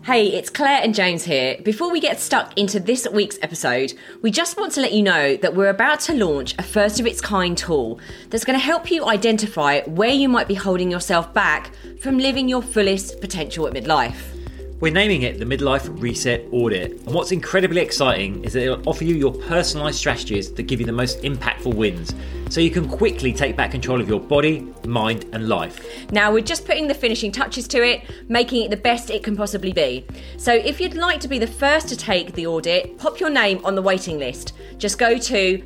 Hey, it's Claire and James here. Before we get stuck into this week's episode, we just want to let you know that we're about to launch a first of its kind tool that's going to help you identify where you might be holding yourself back from living your fullest potential at midlife. We're naming it the Midlife Reset Audit, and what's incredibly exciting is that it'll offer you your personalised strategies that give you the most impactful wins, so you can quickly take back control of your body, mind and life. Now we're just putting the finishing touches to it, making it the best it can possibly be. So if you'd like to be the first to take the audit, pop your name on the waiting list. Just go to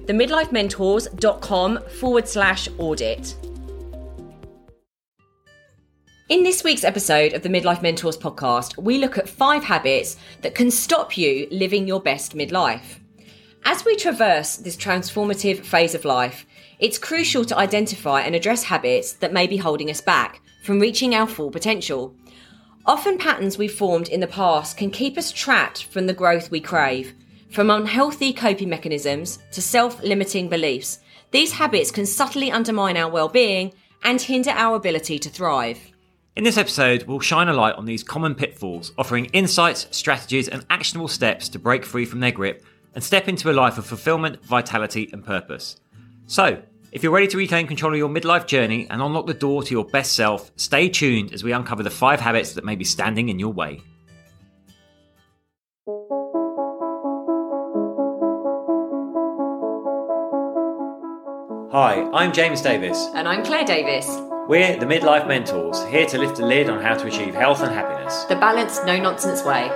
themidlifementors.com/audit. In this week's episode of the Midlife Mentors podcast, we look at 5 habits that can stop you living your best midlife. As we traverse this transformative phase of life, it's crucial to identify and address habits that may be holding us back from reaching our full potential. Often patterns we've formed in the past can keep us trapped from the growth we crave. From unhealthy coping mechanisms to self-limiting beliefs, these habits can subtly undermine our well-being and hinder our ability to thrive. In this episode, we'll shine a light on these common pitfalls, offering insights, strategies and actionable steps to break free from their grip and step into a life of fulfillment, vitality and purpose. So, if you're ready to reclaim control of your midlife journey and unlock the door to your best self, stay tuned as we uncover the 5 habits that may be standing in your way. Hi, I'm James Davis. And I'm Claire Davis. We're the Midlife Mentors, here to lift the lid on how to achieve health and happiness. The balanced, no-nonsense way.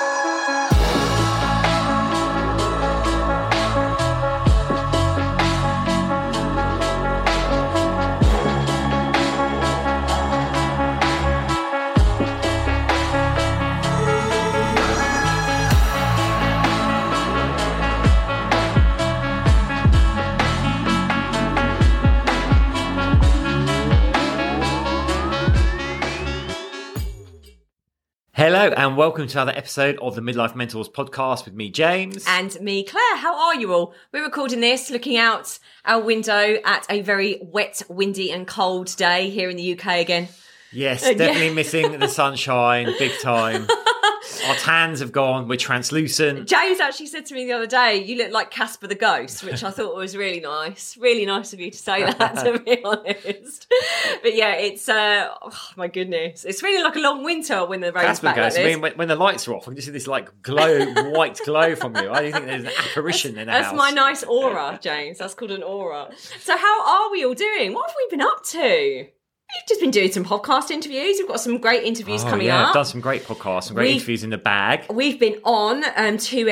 Hello and welcome to another episode of the Midlife Mentors podcast with me, James. And me, Claire. How are you all? We're recording this looking out our window at a very wet, windy and cold day here in the UK again. Yes, definitely missing the sunshine, big time. Our tans have gone, we're translucent. James actually said to me the other day, you look like Casper the Ghost, which I thought was really nice. Really nice of you to say that, to be honest. But yeah, it's, oh my goodness. It's really like a long winter when the rain's Casper back Ghost, like this. I mean, when the lights are off, I can just see this like glow, white glow from you. I don't think there's an apparition in the house. That's my nice aura, James. That's called an aura. So how are we all doing? What have we been up to? We've just been doing some podcast interviews. We've got some great interviews coming up. I've done some great podcasts, some great interviews in the bag. We've been on two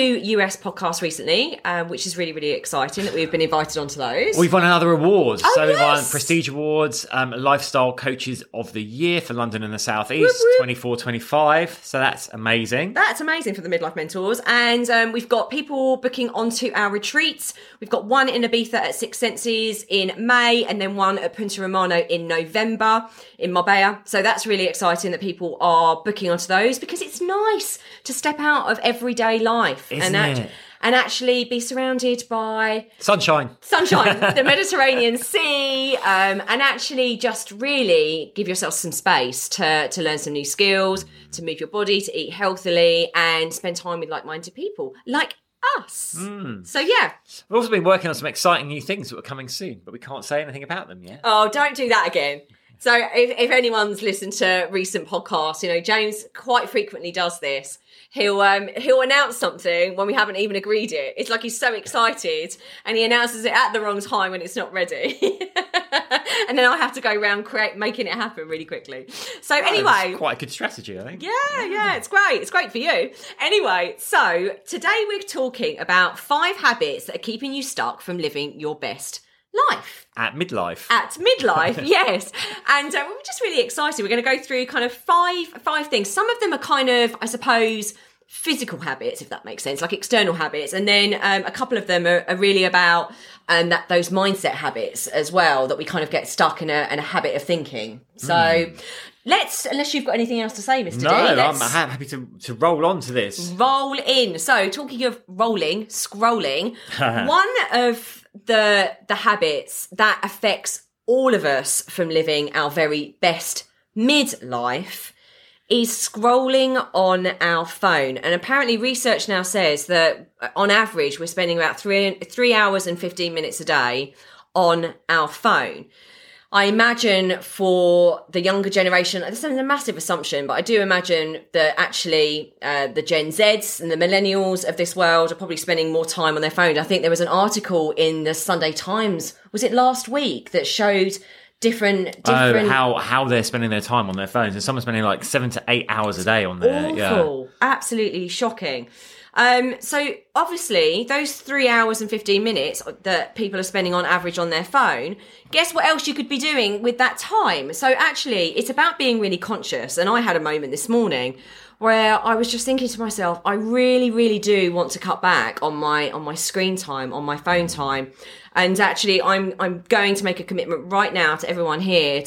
US podcasts recently, which is really, really exciting that we've been invited onto those. We've won another award. Oh, so we won yes. Prestige Awards, Lifestyle Coaches of the Year for London and the South East, 24-25. So that's amazing. That's amazing for the Midlife Mentors. And we've got people booking onto our retreats. We've got one in Ibiza at Six Senses in May, and then one at Punta Romano in November in Marbella. So that's really exciting that people are booking onto those, because it's nice to step out of everyday life and actually be surrounded by sunshine, the Mediterranean Sea, and actually just really give yourself some space to learn some new skills, to move your body, to eat healthily and spend time with like-minded people like us. So yeah. We've also been working on some exciting new things that are coming soon, but we can't say anything about them yet. Oh, don't do that again. So if anyone's listened to recent podcasts, you know, James quite frequently does this. He'll announce something when we haven't even agreed it. It's like he's so excited and he announces it at the wrong time when it's not ready. And then I have to go around making it happen really quickly. So anyway. That's quite a good strategy, I think. Yeah, it's great. It's great for you. Anyway, so today we're talking about 5 habits that are keeping you stuck from living your best life. At midlife, yes. And we're just really excited. We're going to go through kind of five things. Some of them are kind of, I suppose, physical habits, if that makes sense, like external habits. And then a couple of them are really about those mindset habits as well, that we kind of get stuck in a habit of thinking. So unless you've got anything else to say, Mr. D. No, I'm happy to roll on to this. Roll in. So talking of scrolling, one of the habits that affects all of us from living our very best midlife is scrolling on our phone. And apparently research now says that on average, we're spending about 3 hours and 15 minutes a day on our phone. I imagine for the younger generation, this is a massive assumption, but I do imagine that actually the Gen Zs and the millennials of this world are probably spending more time on their phone. I think there was an article in the Sunday Times, was it last week, that showed different how they're spending their time on their phones, and someone's spending like 7 to 8 hours a day on there. Awful. Absolutely shocking. So obviously those 3 hours and 15 minutes that people are spending on average on their phone, guess what else you could be doing with that time? So actually it's about being really conscious. And I had a moment this morning where I was just thinking to myself, I really, really do want to cut back on my screen time, on my phone time. And actually, I'm going to make a commitment right now to everyone here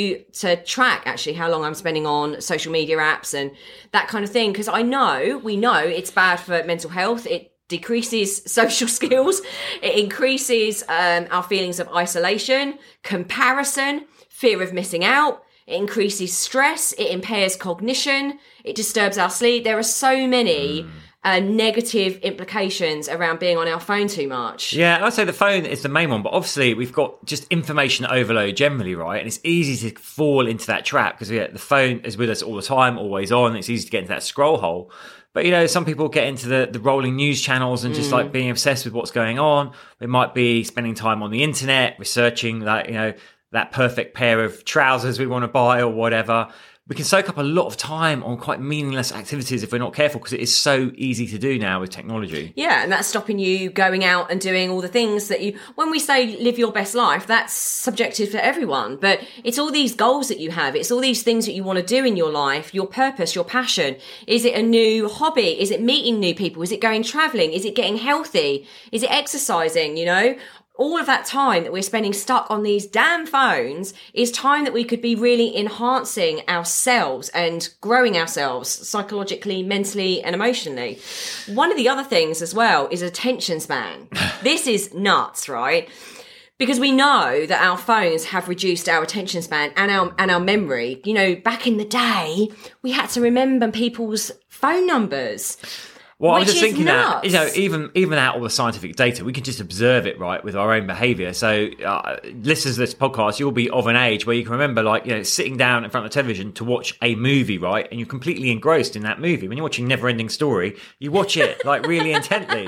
to track actually how long I'm spending on social media apps and that kind of thing. Because we know it's bad for mental health. It decreases social skills. It increases our feelings of isolation, comparison, fear of missing out. It increases stress. It impairs cognition. It disturbs our sleep. There are so many negative implications around being on our phone too much. Yeah, I'd say the phone is the main one, but obviously we've got just information overload generally, right? And it's easy to fall into that trap because the phone is with us all the time, always on. It's easy to get into that scroll hole. But, some people get into the rolling news channels and just like being obsessed with what's going on. They might be spending time on the internet, researching that, that perfect pair of trousers we want to buy or whatever. We can soak up a lot of time on quite meaningless activities if we're not careful, because it is so easy to do now with technology. Yeah, and that's stopping you going out and doing all the things that when we say live your best life, that's subjective for everyone. But it's all these goals that you have. It's all these things that you want to do in your life, your purpose, your passion. Is it a new hobby? Is it meeting new people? Is it going traveling? Is it getting healthy? Is it exercising, All of that time that we're spending stuck on these damn phones is time that we could be really enhancing ourselves and growing ourselves psychologically, mentally, and emotionally. One of the other things as well is attention span. This is nuts, right? Because we know that our phones have reduced our attention span and our memory. Back in the day, we had to remember people's phone numbers. Well, I was just thinking nuts. that, even out all the scientific data, we can just observe it, right, with our own behaviour. So, listeners to this podcast, you'll be of an age where you can remember, sitting down in front of the television to watch a movie, right, and you're completely engrossed in that movie. When you're watching Never-Ending Story, you watch it, really intently.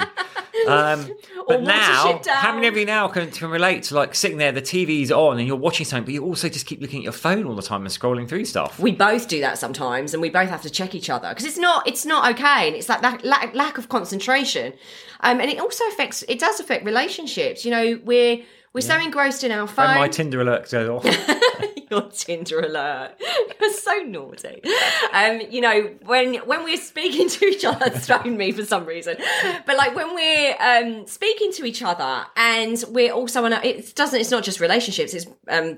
But now, how many of you now can relate to sitting there, the TV's on and you're watching something, but you also just keep looking at your phone all the time and scrolling through stuff? We both do that sometimes, and we both have to check each other because it's not okay, and it's like that lack of concentration, and it also does affect relationships. We're so engrossed in our phone. And my Tinder alert goes off. Your Tinder alert. You're so naughty. When we're speaking to each other, it's thrown me for some reason. But when we're speaking to each other, and we're also on it's not just relationships, it's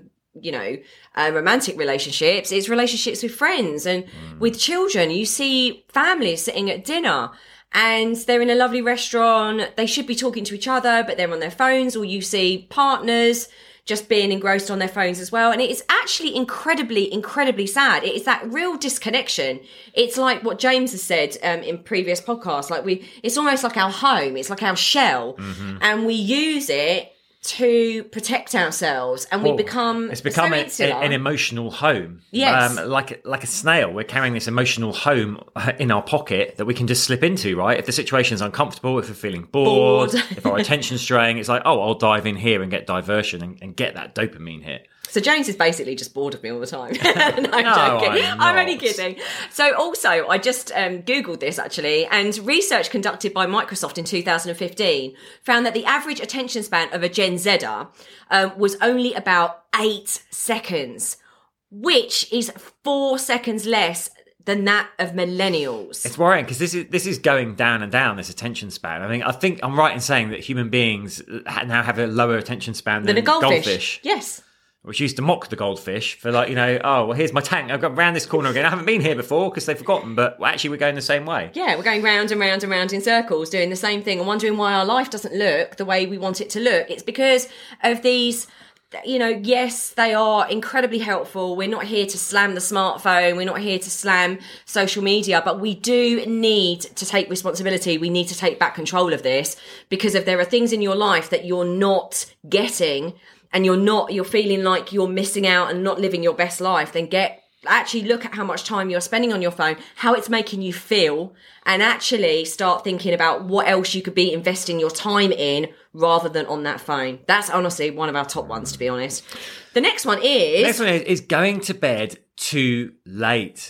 romantic relationships, it's relationships with friends and with children. You see families sitting at dinner and they're in a lovely restaurant. They should be talking to each other, but they're on their phones. Or you see partners just being engrossed on their phones as well. And it is actually incredibly, incredibly sad. It is that real disconnection. It's like what James has said in previous podcasts. It's almost like our home. It's like our shell. Mm-hmm. And we use it to protect ourselves, and it's become an emotional home. Yes. Like a snail, we're carrying this emotional home in our pocket that we can just slip into, right? If the situation's uncomfortable, if we're feeling bored, if our attention's straying, it's like, I'll dive in here and get diversion and get that dopamine hit. So James is basically just bored of me all the time. No, I'm joking. I'm only kidding. So also, I just Googled this actually, and research conducted by Microsoft in 2015 found that the average attention span of a Gen Zer was only about 8 seconds, which is 4 seconds less than that of millennials. It's worrying because this is going down and down, this attention span. I think I'm right in saying that human beings now have a lower attention span than a goldfish. Yes. Which used to mock the goldfish for here's my tank. I've got round this corner again. I haven't been here before because they've forgotten, but actually we're going the same way. Yeah, we're going round and round and round in circles doing the same thing and wondering why our life doesn't look the way we want it to look. It's because of these yes, they are incredibly helpful. We're not here to slam the smartphone. We're not here to slam social media, but we do need to take responsibility. We need to take back control of this, because if there are things in your life that you're not getting and you're feeling like you're missing out and not living your best life, then actually look at how much time you're spending on your phone, how it's making you feel, and actually start thinking about what else you could be investing your time in rather than on that phone. That's honestly one of our top ones, to be honest. The next one is going to bed too late.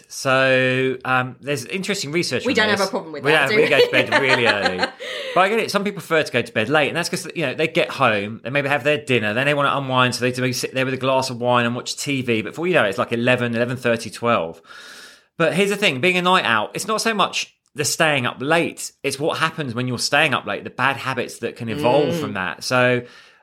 So there's interesting research. We don't have a problem with that. We go to bed really early. But I get it. Some people prefer to go to bed late, and that's because they get home, they maybe have their dinner, then they want to unwind, so they maybe sit there with a glass of wine and watch TV. But before you know it, it's like 11:30, 12. But here's the thing: being a night out, it's not so much the staying up late; it's what happens when you're staying up late, the bad habits that can evolve from that. So,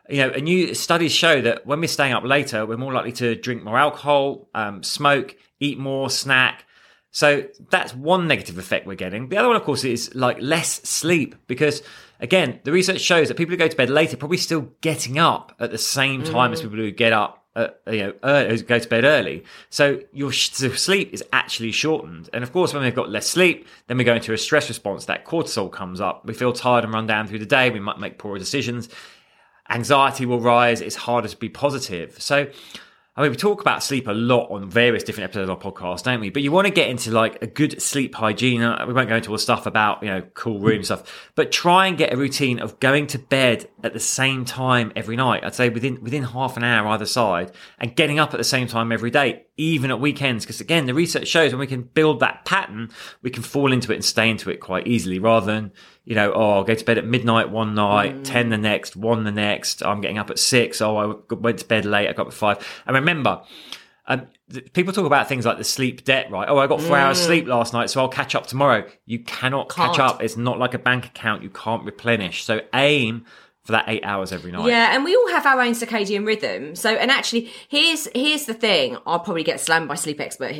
new studies show that when we're staying up later, we're more likely to drink more alcohol, smoke, eat more, snack. So that's one negative effect we're getting. The other one, of course, is like less sleep, because again, the research shows that people who go to bed later are probably still getting up at the same time as people who get up, who go to bed early. So your sleep is actually shortened. And of course, when we've got less sleep, then we go into a stress response. That cortisol comes up. We feel tired and run down through the day. We might make poorer decisions. Anxiety will rise. It's harder to be positive. So, we talk about sleep a lot on various different episodes of our podcast, don't we? But you want to get into like a good sleep hygiene. We won't go into all the stuff about, cool room stuff, but try and get a routine of going to bed at the same time every night. I'd say within half an hour either side, and getting up at the same time every day, even at weekends. Because again, the research shows when we can build that pattern, we can fall into it and stay into it quite easily, rather than, I'll go to bed at midnight one night, 10 the next, 1 the next. I'm getting up at 6. I went to bed late. I got up at 5. And remember, people talk about things like the sleep debt, right? I got 4 hours sleep last night, so I'll catch up tomorrow. You can't catch up. It's not like a bank account. You can't replenish. So aim for that 8 hours every night. Yeah, and we all have our own circadian rhythm. So, and actually, here's the thing. I'll probably get slammed by sleep experts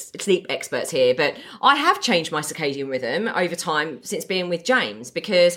here, but I have changed my circadian rhythm over time since being with James, because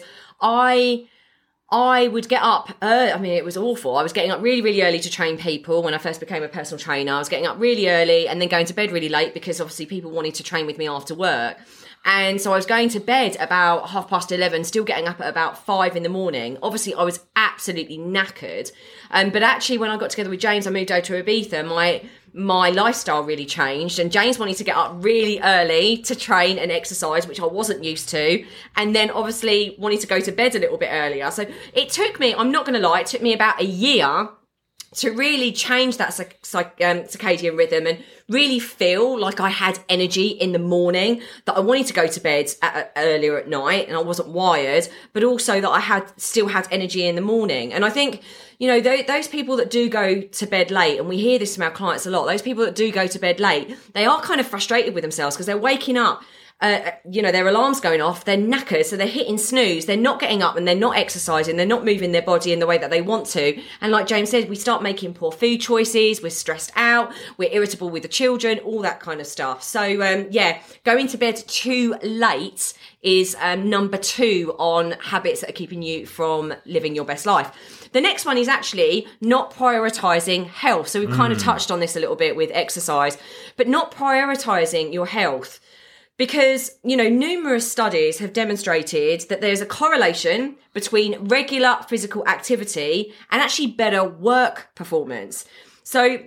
I would get up early. I mean, it was awful. I was getting up really, really early to train people when I first became a personal trainer. I was getting up really early and then going to bed really late, because obviously people wanted to train with me after work. And so I was going to bed about 11:30, still getting up at about 5 in the morning. Obviously, I was absolutely knackered. But actually, when I got together with James, I moved over to Ibiza. My lifestyle really changed, and James wanted to get up really early to train and exercise, which I wasn't used to. And then obviously wanted to go to bed a little bit earlier. So it took me, I'm not going to lie, it took me about a year to really change that circadian rhythm and really feel like I had energy in the morning, that I wanted to go to bed earlier at night and I wasn't wired, but also that I still had energy in the morning. And I think, those people that do go to bed late, and we hear this from our clients a lot, those people that do go to bed late, they are kind of frustrated with themselves because they're waking up, their alarm's going off, they're knackered, so they're hitting snooze, they're not getting up and they're not exercising, they're not moving their body in the way that they want to. And like James said, we start making poor food choices, we're stressed out, we're irritable with the children, all that kind of stuff. So, going to bed too late is number 2 on habits that are keeping you from living your best life. The next one is actually not prioritizing health. So we've kind of touched on this a little bit with exercise, but not prioritizing your health. Because, numerous studies have demonstrated that there's a correlation between regular physical activity and actually better work performance. So,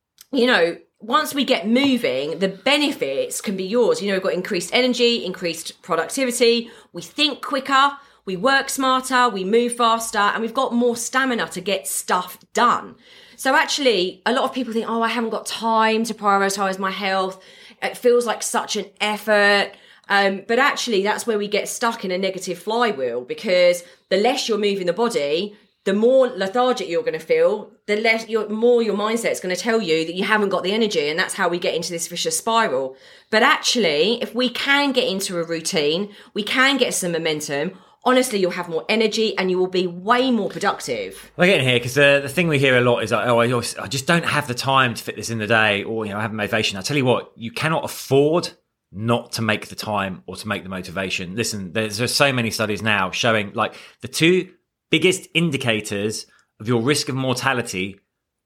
once we get moving, the benefits can be yours. We've got increased energy, increased productivity, we think quicker, we work smarter, we move faster, and we've got more stamina to get stuff done. So actually, a lot of people think, I haven't got time to prioritize my health. It feels like such an effort. But actually, that's where we get stuck in a negative flywheel, because the less you're moving the body, the more lethargic you're going to feel, the more your mindset's going to tell you that you haven't got the energy. And that's how we get into this vicious spiral. But actually, if we can get into a routine, we can get some momentum. Honestly, you'll have more energy and you will be way more productive. We're getting here because the thing we hear a lot is like, I just don't have the time to fit this in the day, or, I have motivation. I tell you what, you cannot afford not to make the time or to make the motivation. Listen, there's so many studies now showing like the 2 biggest indicators of your risk of mortality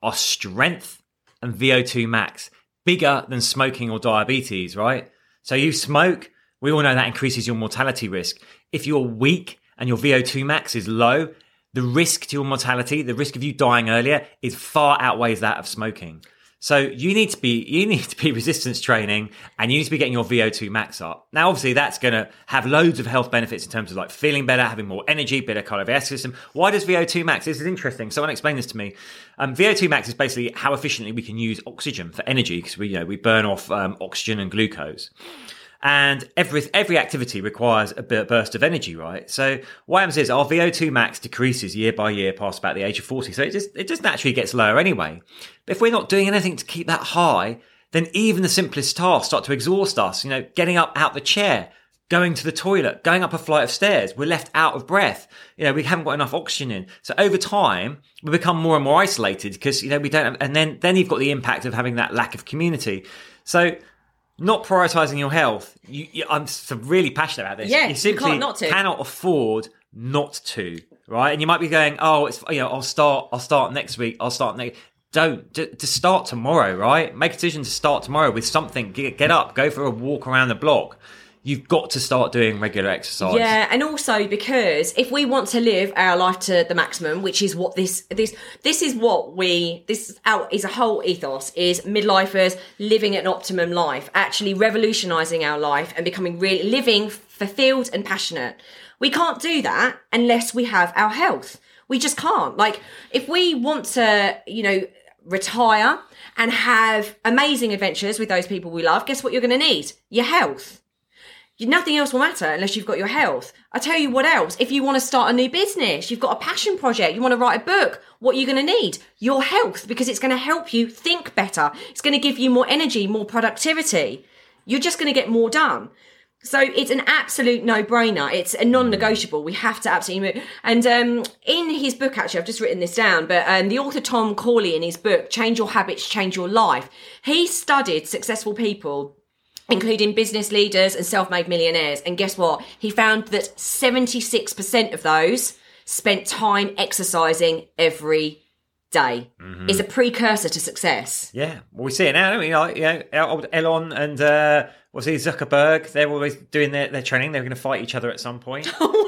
are strength and VO2 max, bigger than smoking or diabetes, right? So you smoke, we all know that increases your mortality risk. If you're weak and your VO2 max is low, the risk to your mortality, the risk of you dying earlier, is far outweighs that of smoking. So you need to be resistance training, and you need to be getting your VO2 max up. Now, obviously, that's going to have loads of health benefits in terms of like feeling better, having more energy, better cardiovascular system. Why does VO2 max? This is interesting. Someone explained this to me. VO2 max is basically how efficiently we can use oxygen for energy, because we burn off oxygen and glucose. And every activity requires a burst of energy, right? So what happens is our VO2 max decreases year by year past about the age of 40. So it just naturally gets lower anyway. But if we're not doing anything to keep that high, then even the simplest tasks start to exhaust us. Getting up out the chair, going to the toilet, going up a flight of stairs, we're left out of breath. We haven't got enough oxygen in. So over time, we become more and more isolated because, we don't have, and then you've got the impact of having that lack of community. So not prioritizing your health, I'm really passionate about this. Yeah, you simply cannot afford not to, right? And you might be going, oh, it's I'll start next week. Don't just start tomorrow, right? Make a decision to start tomorrow with something. Get up, go for a walk around the block. You've got to start doing regular exercise. Yeah, and also because if we want to live our life to the maximum, which is what this is a whole ethos, is midlifers living an optimum life, actually revolutionising our life and becoming really living fulfilled and passionate. We can't do that unless we have our health. We just can't. Like, if we want to, retire and have amazing adventures with those people we love, guess what you're going to need? Your health. Nothing else will matter unless you've got your health. I tell you what else. If you want to start a new business, you've got a passion project, you want to write a book, what are you going to need? Your health, because it's going to help you think better. It's going to give you more energy, more productivity. You're just going to get more done. So it's an absolute no-brainer. It's a non-negotiable. We have to absolutely move. And in his book, actually, I've just written this down, but the author Tom Corley, in his book, Change Your Habits, Change Your Life, he studied successful people, including business leaders and self-made millionaires. And guess what? He found that 76% of those spent time exercising every day. Mm-hmm. It's a precursor to success. Yeah. Well, we see it now, don't we? Old Elon and Zuckerberg, they're always doing their training. They're going to fight each other at some point.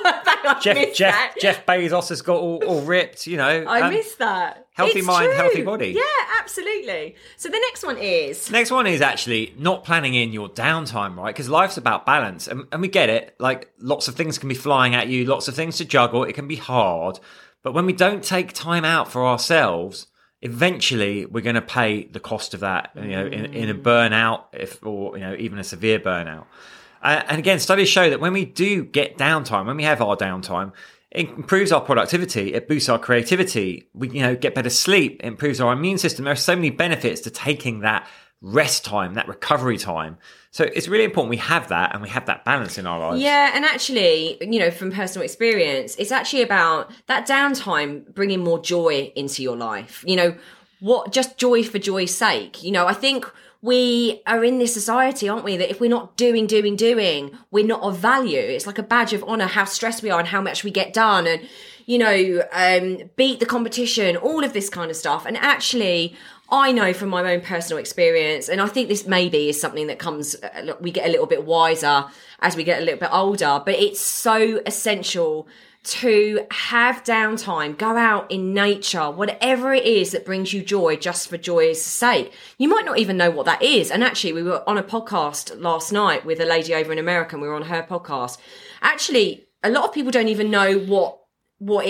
Jeff Bezos has got all ripped, I missed that. Healthy it's mind, true. healthy body. Yeah, absolutely. So the next one is actually not planning in your downtime, right? Because life's about balance. And we get it. Like, lots of things can be flying at you, lots of things to juggle. It can be hard. But when we don't take time out for ourselves, eventually we're going to pay the cost of that, in a burnout, or even a severe burnout. And again, studies show that when we do get downtime, when we have our downtime, it improves our productivity, it boosts our creativity, we get better sleep, it improves our immune system. There are so many benefits to taking that rest time, that recovery time. So it's really important we have that, and we have that balance in our lives. Yeah, and actually, from personal experience, it's actually about that downtime bringing more joy into your life. Just joy for joy's sake. I think we are in this society, aren't we, that if we're not doing, we're not of value. It's like a badge of honour how stressed we are and how much we get done, and, beat the competition, all of this kind of stuff. And actually, I know from my own personal experience, and I think this maybe is something that comes, we get a little bit wiser as we get a little bit older, but it's so essential to have downtime, go out in nature, whatever it is that brings you joy just for joy's sake. You might not even know what that is. And actually, we were on a podcast last night with a lady over in America, and we were on her podcast. Actually, a lot of people don't even know what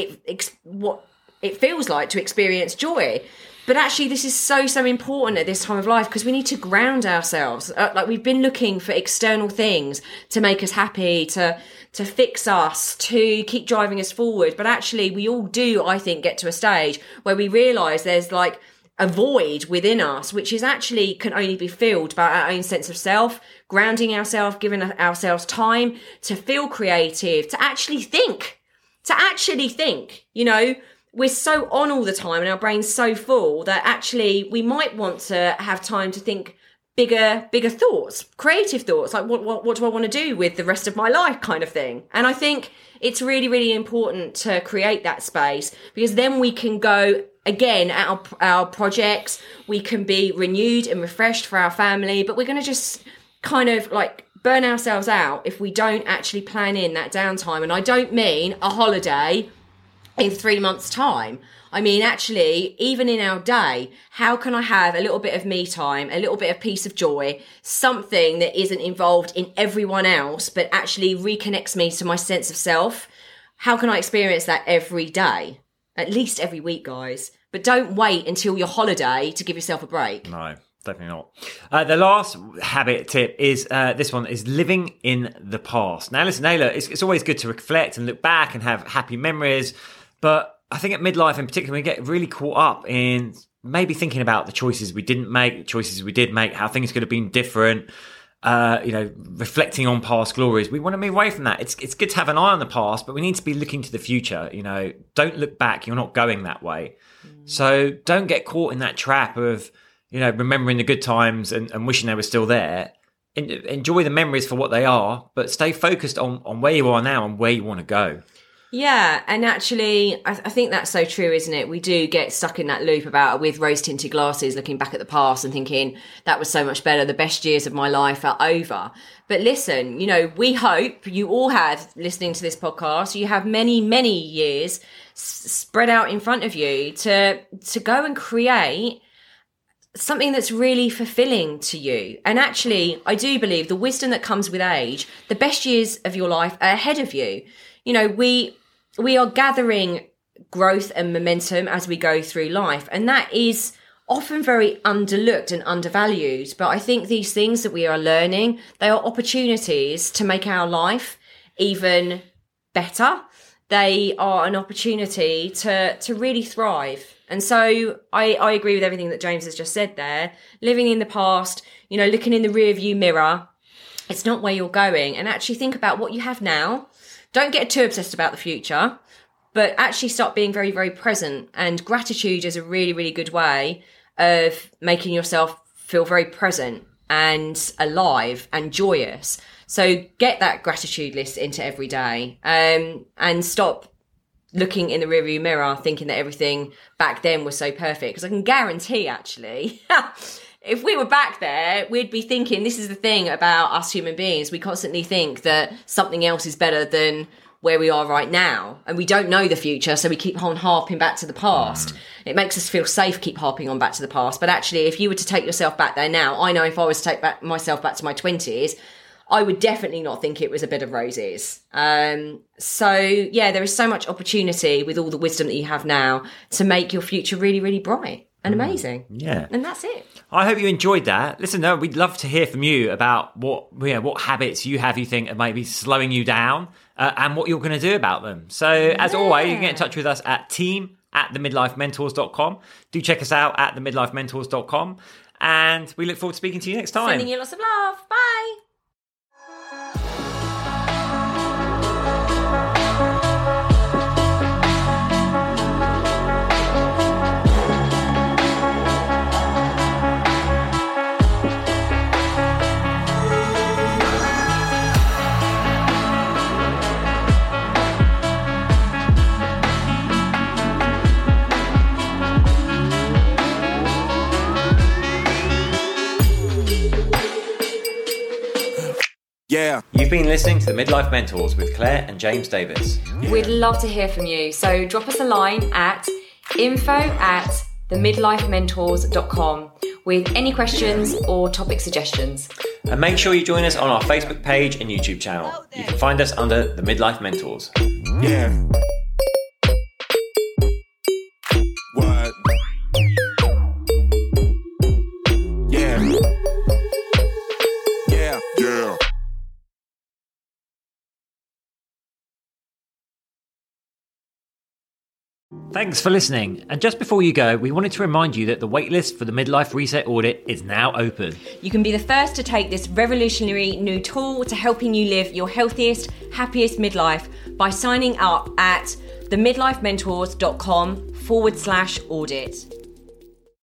it feels like to experience joy. But actually, this is so important at this time of life, because we need to ground ourselves. Like, we've been looking for external things to make us happy, to fix us, to keep driving us forward. But actually, we all do, I think, get to a stage where we realise there's like a void within us, which is actually can only be filled by our own sense of self, grounding ourselves, giving ourselves time to feel creative, to actually think. We're so on all the time and our brain's so full that actually we might want to have time to think bigger thoughts, creative thoughts, like what do I want to do with the rest of my life kind of thing. And I think it's really, really important to create that space, because then we can go again, at our projects, we can be renewed and refreshed for our family, but we're going to just kind of like burn ourselves out if we don't actually plan in that downtime. And I don't mean a holiday in 3 months' time. I mean, actually, even in our day, how can I have a little bit of me time, a little bit of peace of joy, something that isn't involved in everyone else, but actually reconnects me to my sense of self? How can I experience that every day? At least every week, guys. But don't wait until your holiday to give yourself a break. No, definitely not. The last habit tip is this one is living in the past. Now, listen, Naylor, it's always good to reflect and look back and have happy memories, but I think at midlife in particular, we get really caught up in maybe thinking about the choices we didn't make, the choices we did make, how things could have been different, reflecting on past glories. We want to move away from that. It's good to have an eye on the past, but we need to be looking to the future. Don't look back. You're not going that way. So don't get caught in that trap of, remembering the good times and wishing they were still there. Enjoy the memories for what they are, but stay focused on where you are now and where you want to go. Yeah, and actually, I think that's so true, isn't it? We do get stuck in that loop with rose-tinted glasses, looking back at the past and thinking, that was so much better, the best years of my life are over. But listen, we hope you all have, listening to this podcast, you have many, many years spread out in front of you to go and create something that's really fulfilling to you. And actually, I do believe the wisdom that comes with age, the best years of your life are ahead of you. We are gathering growth and momentum as we go through life. And that is often very underlooked and undervalued. But I think these things that we are learning, they are opportunities to make our life even better. They are an opportunity to really thrive. And so I agree with everything that James has just said there. Living in the past, looking in the rearview mirror, it's not where you're going. And actually think about what you have now. Don't get too obsessed about the future, but actually start being very, very present. And gratitude is a really, really good way of making yourself feel very present and alive and joyous. So get that gratitude list into every day, and stop looking in the rearview mirror thinking that everything back then was so perfect. Because I can guarantee, actually, if we were back there, we'd be thinking, this is the thing about us human beings. We constantly think that something else is better than where we are right now. And we don't know the future, so we keep on harping back to the past. It makes us feel safe, keep harping on back to the past. But actually, if you were to take yourself back there now, I know if I was to take myself back to my 20s, I would definitely not think it was a bed of roses. So yeah, there is so much opportunity with all the wisdom that you have now to make your future really, really bright and amazing. Yeah. And that's it. I hope you enjoyed that. Listen, we'd love to hear from you about what habits you have you think are maybe slowing you down, and what you're going to do about them. So as always, you can get in touch with us at team@themidlifementors.com. Do check us out at themidlifementors.com. And we look forward to speaking to you next time. Sending you lots of love. Bye. Yeah. You've been listening to the Midlife Mentors with Claire and James Davis. We'd love to hear from you. So drop us a line at info@themidlifementors.com with any questions or topic suggestions. And make sure you join us on our Facebook page and YouTube channel. You can find us under the Midlife Mentors. Yeah. What? Yeah. Yeah. Yeah. Thanks for listening. And just before you go, we wanted to remind you that the waitlist for the Midlife Reset Audit is now open. You can be the first to take this revolutionary new tool to helping you live your healthiest, happiest midlife by signing up at themidlifementors.com/audit.